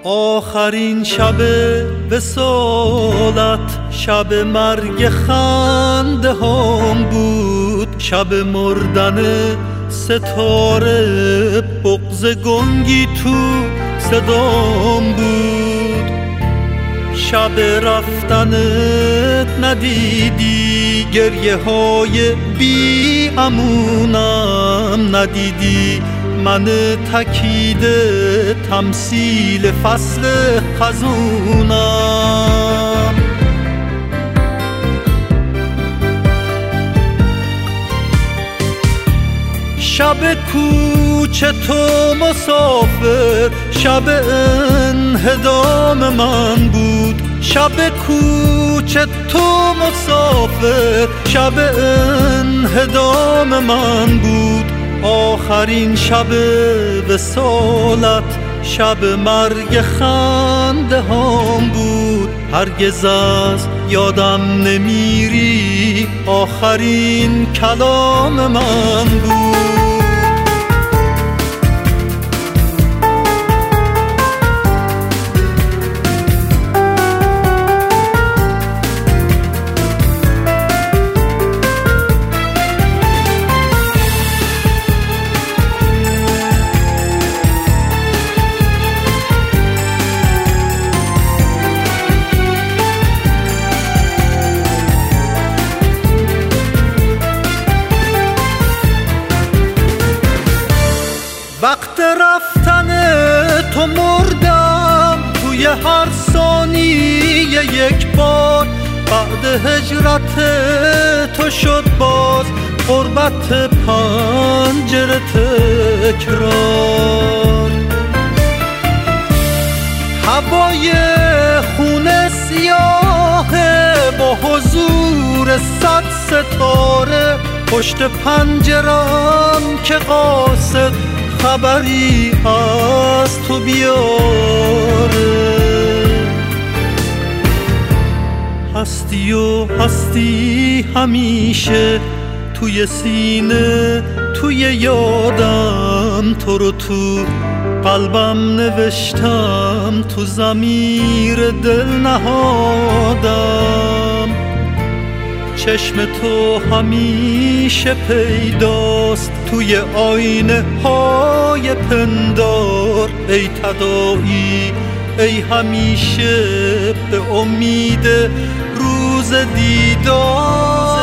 آخرین شب وصالت، شب مرگ خنده هام بود، شب مردن ستاره، بغض گنگی تو صدام بود. شب رفتنت ندیدی، گریه های بی امونم ندیدی، من تکیده تمثیل فصل خزونم. شب کوچه تو مسافر، شب انهدام من بود، شب کوچه تو مسافر، شب انهدام من بود. آخرین شب وصالت، شب مرگ خنده هام بود. هرگز از یادم نمیری، آخرین کلام من بود. وقت رفتن تو مردم توی هر ثانیه یک بار، بعد هجرت تو شد باز غربت پنجره تکرار. هوای خون سیاهه با حضور 100 ستاره، پشت پنجرم که قاصد خبری از تو بیاره. هستی و هستی همیشه توی سینه، توی یادم، تو رو تو قلبم نوشتم، تو ضمیر دل نهادم. چشم تو همیشه پیداست توی آینه های پندار. ای تداعی ای همیشه به امید روز دیدار.